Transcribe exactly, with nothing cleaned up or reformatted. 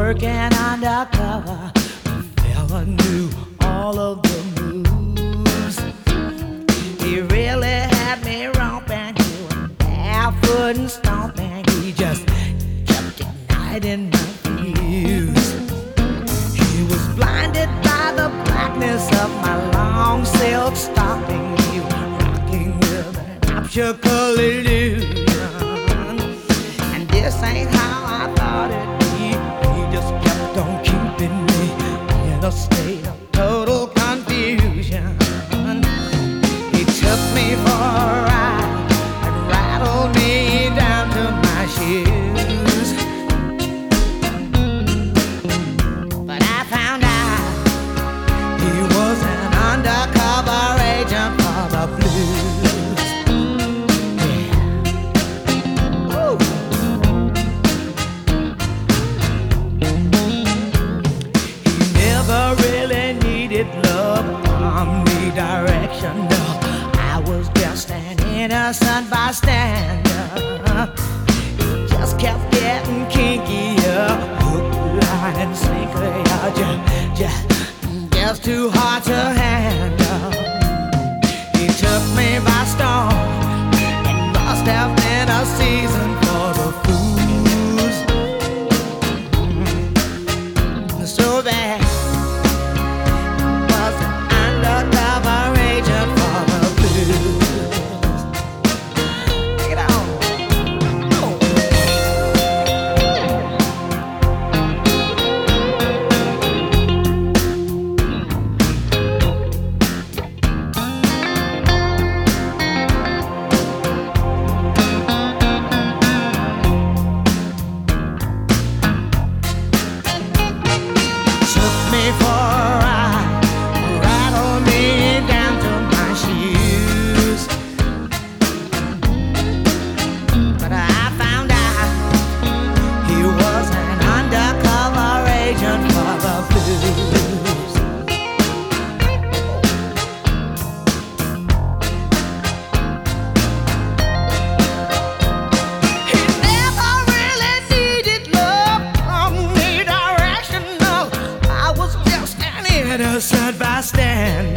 working undercover. The fella knew all of the moves. He really had me romping, doing barefoot and stomping. He just kept igniting my fuse. He was blinded by the blackness of my long silk stocking. He was rocking with an optical illusion. And this ain't how I thought it'd be. He just kept on keeping me in a state of total confusion. He took me for a ride and rattled me down to my shoes. But I found out he was an undercover agent for the blues. Yeah. Ooh. He never really needed love from me direction. No, I was just an innocent bystander. It just kept getting kinkier, hook, line, and sinker. Just, just, just too hard to handle. He took me by storm. It must have been a season for the fools. Mm, so bad. Was an undercover agent for the blues. Take it on. Oh. Took me for a ride, rattled me down to my shoes. But I found out he was an undercover agent for the blues. He never really needed love from me direction. No, I was just an innocent bystander.